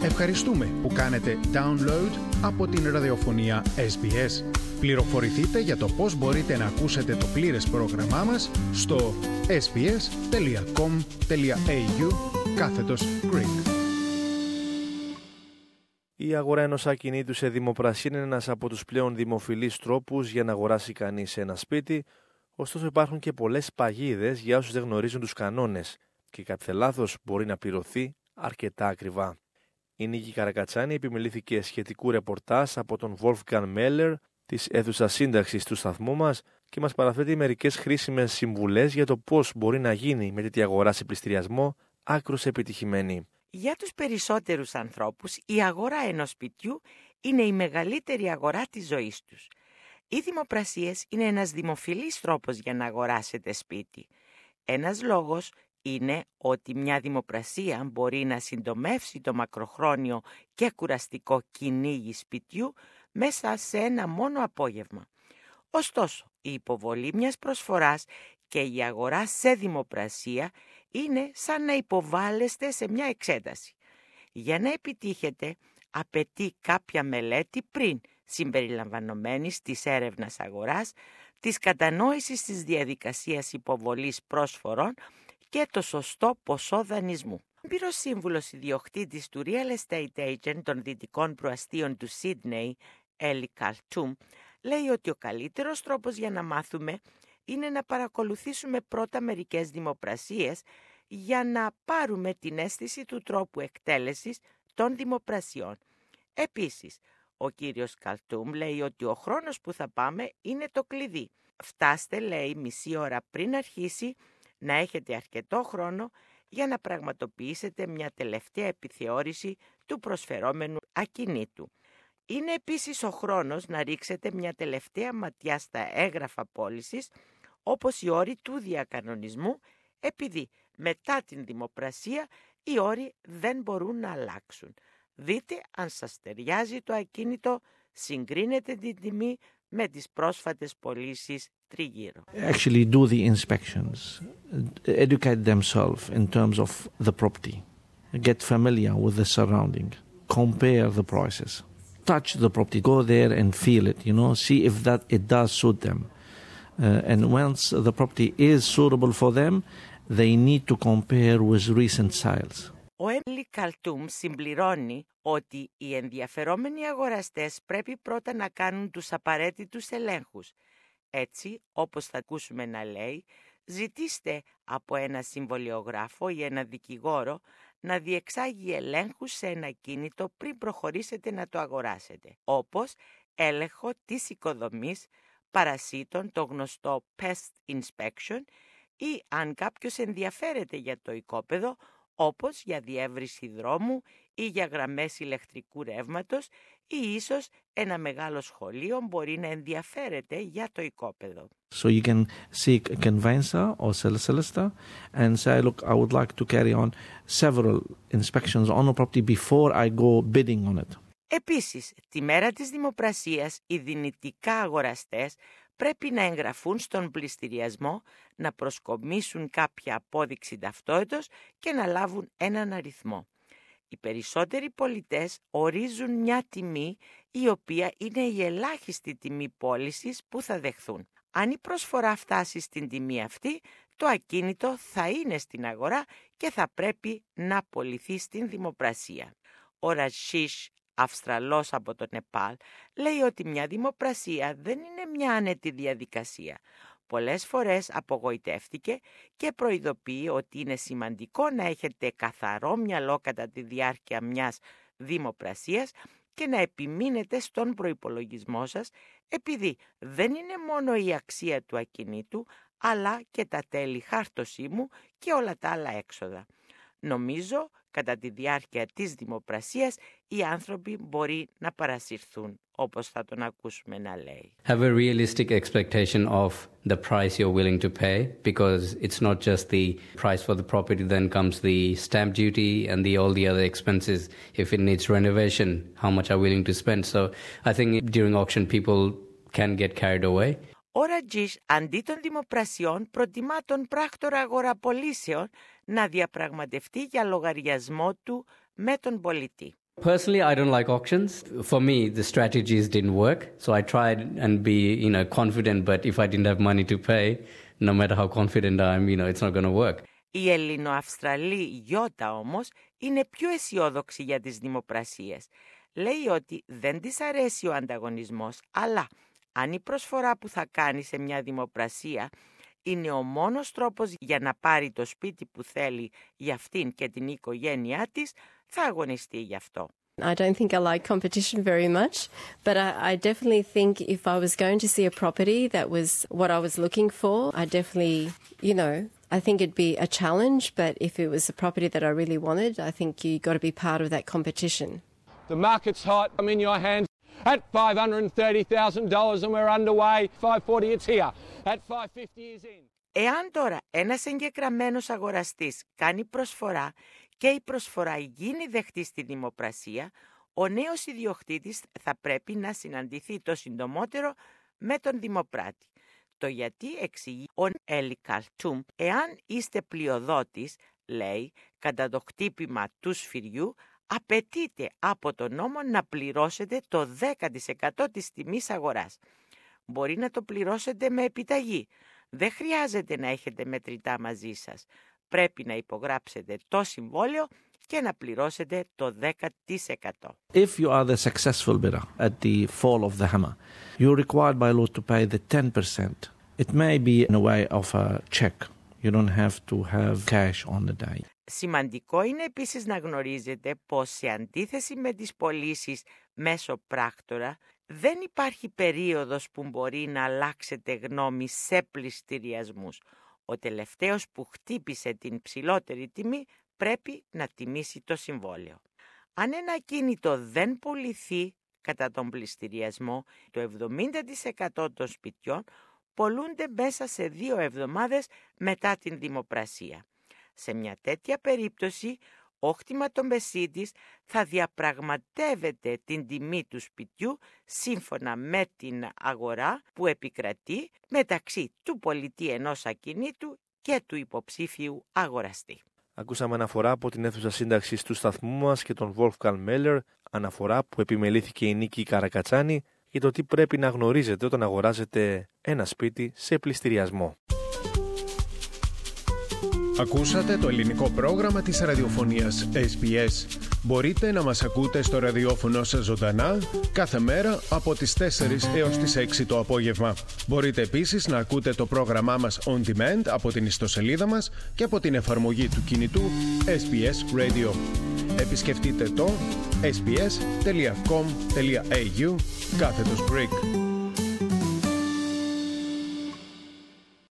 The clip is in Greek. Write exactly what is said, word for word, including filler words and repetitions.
Ευχαριστούμε που κάνετε download από την ραδιοφωνία ες μπι ες. Πληροφορηθείτε για το πώς μπορείτε να ακούσετε το πλήρες πρόγραμμά μας στο sbs.com.au κάθετος Greek. Η αγορά ενός ακινήτου σε δημοπρασία είναι ένας από τους πλέον δημοφιλείς τρόπους για να αγοράσει κανείς ένα σπίτι, ωστόσο υπάρχουν και πολλές παγίδες για όσους δεν γνωρίζουν τους κανόνες και κάθε λάθος μπορεί να πληρωθεί αρκετά ακριβά. Η Νίκη Καρακατσάνη επιμελήθηκε σχετικού ρεπορτάζ από τον Wolfgang Meller της αίθουσας σύνταξης του σταθμού μας και μας παραθέτει μερικές χρήσιμες συμβουλές για το πώς μπορεί να γίνει με τέτοια αγορά σε πληστηριασμό άκρως επιτυχημένη. Για τους περισσότερους ανθρώπους, η αγορά ενός σπιτιού είναι η μεγαλύτερη αγορά της ζωής τους. Οι δημοπρασίες είναι ένας δημοφιλής τρόπος για να αγοράσετε σπίτι. Ένας λόγος είναι ότι μια δημοπρασία μπορεί να συντομεύσει το μακροχρόνιο και κουραστικό κυνήγι σπιτιού μέσα σε ένα μόνο απόγευμα. Ωστόσο, η υποβολή μιας προσφοράς και η αγορά σε δημοπρασία είναι σαν να υποβάλλεστε σε μια εξέταση. Για να επιτύχετε, απαιτεί κάποια μελέτη πριν, συμπεριλαμβανομένης της έρευνας αγοράς, της κατανόησης της διαδικασίας υποβολής πρόσφορων και το σωστό ποσό δανεισμού. Ο εμπειρός σύμβουλος ιδιοκτήτης του Real Estate Agent των δυτικών προαστίων του Σίδνεϊ, Έλλη Καλτούμ, λέει ότι ο καλύτερος τρόπος για να μάθουμε είναι να παρακολουθήσουμε πρώτα μερικές δημοπρασίες για να πάρουμε την αίσθηση του τρόπου εκτέλεσης των δημοπρασιών. Επίσης, ο κύριος Καλτούμ λέει ότι ο χρόνος που θα πάμε είναι το κλειδί. Φτάστε, λέει, μισή ώρα πριν αρχίσει, να έχετε αρκετό χρόνο για να πραγματοποιήσετε μια τελευταία επιθεώρηση του προσφερόμενου ακινήτου. Είναι επίσης ο χρόνος να ρίξετε μια τελευταία ματιά στα έγγραφα πώλησης, όπως οι όροι του διακανονισμού, επειδή μετά την δημοπρασία οι όροι δεν μπορούν να αλλάξουν. Δείτε αν σας ταιριάζει το ακίνητο, συγκρίνετε την τιμή με τις πρόσφατες πωλήσεις τριγύρω. Actually do the inspections, educate themselves in terms of the property, get familiar with the surrounding, compare the prices, touch the property, go there and feel it, you know, see if that it does suit them. Uh, and once the property is suitable for them, they need to compare with recent sales. Ο Έλλη Καλτούμ συμπληρώνει ότι οι ενδιαφερόμενοι αγοραστές πρέπει πρώτα να κάνουν τους απαραίτητους ελέγχους. Έτσι, όπως θα ακούσουμε να λέει, ζητήστε από ένα συμβολιογράφο ή ένα δικηγόρο να διεξάγει ελέγχους σε ένα κίνητο πριν προχωρήσετε να το αγοράσετε, όπως έλεγχο της οικοδομής, παρασίτων, το γνωστό pest inspection, ή αν κάποιος ενδιαφέρεται για το οικόπεδο, όπως για διεύρυνση δρόμου ή για γραμμές ηλεκτρικού ρεύματος, ή ίσως ένα μεγάλο σχολείο μπορεί να ενδιαφέρεται για το οικόπεδο. So you can seek a conveyancer or solicitor and say, look, I would like to carry on several inspections on a property before I go bidding on it. Επίσης, τη μέρα της δημοπρασίας, οι δυνητικά αγοραστές πρέπει να εγγραφούν στον πληστηριασμό, να προσκομίσουν κάποια απόδειξη ταυτότητος και να λάβουν έναν αριθμό. Οι περισσότεροι πολιτές ορίζουν μια τιμή η οποία είναι η ελάχιστη τιμή πώλησης που θα δεχθούν. Αν η προσφορά φτάσει στην τιμή αυτή, το ακίνητο θα είναι στην αγορά και θα πρέπει να πωληθεί στην δημοπρασία. Ο Ρατζίς, Αυστραλός από το Νεπάλ, λέει ότι μια δημοπρασία δεν είναι μια άνετη διαδικασία. Πολλές φορές απογοητεύτηκε και προειδοποιεί ότι είναι σημαντικό να έχετε καθαρό μυαλό κατά τη διάρκεια μιας δημοπρασίας και να επιμείνετε στον προϋπολογισμό σας, επειδή δεν είναι μόνο η αξία του ακινήτου, αλλά και τα τέλη χάρτοσύμου και όλα τα άλλα έξοδα. Νομίζω, κατά τη διάρκεια της δημοπρασίας, οι άνθρωποι μπορεί να παρασυρθούν, όπως θα τον ακούσουμε να λέει. Have a realistic expectation of the price you're willing to pay, because it's not just the price for the property, then comes the stamp duty and the all the other expenses. If it needs renovation, how much are willing to spend? So I think during auction people can get carried away. Ο Ρατζίς, αντί των δημοπρασιών, προτιμά τον πράκτορα αγοραπολίσεων να διαπραγματευτεί για λογαριασμό του με τον πολιτή. Personally, I don't like auctions. For me, the strategies didn't work. So I tried and be, you know, confident, but if I didn't have money to pay, no matter how confident I am, you know, it's not going to work. Η Ελληνοαυστραλή Γιώτα όμως είναι πιο αισιόδοξη για τις δημοπρασίες. Λέει ότι δεν της αρέσει ο ανταγωνισμός, αλλά αν η προσφορά που θα κάνει σε μια δημοπρασία είναι ο μόνος τρόπος για να πάρει το σπίτι που θέλει για αυτήν και την οικογένειά της, θα αγωνιστεί γι' αυτό. I don't think I like competition very much, but I, I definitely think if I was going to see a property that was what I was looking for, I definitely, you know, I think it'd be a challenge, but if it was a property that I really wanted, I think you got to be part of that competition. The market's hot. I'm in your hands at five hundred thirty thousand dollars and we're underway. five forty, it's here. At five fifty is in. Εάν τώρα ένας εγγεγραμμένος αγοραστής κάνει προσφορά και η προσφορά γίνει δεχτή στη δημοπρασία, ο νέος ιδιοκτήτης θα πρέπει να συναντηθεί το συντομότερο με τον δημοπράτη. Το γιατί εξηγεί ο Έλλη Καλτούμ, εάν είστε πλειοδότης, λέει, κατά το χτύπημα του σφυριού, απαιτείται από τον νόμο να πληρώσετε το δέκα τοις εκατό της τιμής αγοράς. Μπορεί να το πληρώσετε με επιταγή. Δεν χρειάζεται να έχετε μετρητά μαζί σας. Πρέπει να υπογράψετε το συμβόλαιο και να πληρώσετε το δέκα τοις εκατό. If you are the successful bidder at the fall of the hammer, you're required by law to pay the ten percent. It may be in a way of a check. You don't have to have cash on the day. Σημαντικό είναι επίσης να γνωρίζετε πως σε αντίθεση με τις πωλήσεις μέσω πράκτορα, δεν υπάρχει περίοδος που μπορεί να αλλάξετε γνώμη σε πληστηριασμούς. Ο τελευταίος που χτύπησε την ψηλότερη τιμή πρέπει να τιμήσει το συμβόλαιο. Αν ένα ακίνητο δεν πουληθεί κατά τον πληστηριασμό, το εβδομήντα τοις εκατό των σπιτιών πωλούνται μέσα σε δύο εβδομάδες μετά την δημοπρασία. Σε μια τέτοια περίπτωση, ο κτηματομεσίτης θα διαπραγματεύεται την τιμή του σπιτιού σύμφωνα με την αγορά που επικρατεί μεταξύ του πολιτή ενός ακινήτου και του υποψήφιου αγοραστή. Ακούσαμε αναφορά από την αίθουσα σύνταξης του σταθμού μας και τον Wolfgang Meller, αναφορά που επιμελήθηκε η Νίκη Καρακατσάνη για το τι πρέπει να γνωρίζετε όταν αγοράζετε ένα σπίτι σε πληστηριασμό. Ακούσατε το ελληνικό πρόγραμμα της ραδιοφωνίας ες μπι ες. Μπορείτε να μας ακούτε στο ραδιόφωνο σας ζωντανά κάθε μέρα από τις τέσσερις έως τις έξι το απόγευμα. Μπορείτε επίσης να ακούτε το πρόγραμμά μας on demand από την ιστοσελίδα μας και από την εφαρμογή του κινητού ες μπι ες Radio. Επισκεφτείτε το ες μπι ες τελεία κομ τελεία έι γιου κάθετος Greek.